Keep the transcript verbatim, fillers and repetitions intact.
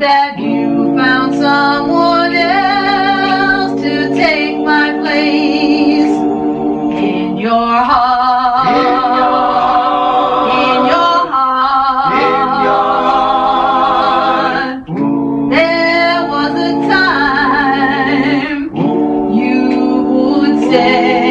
that you found someone else to take my place in your heart, in your heart, in your heart. There was a time you would say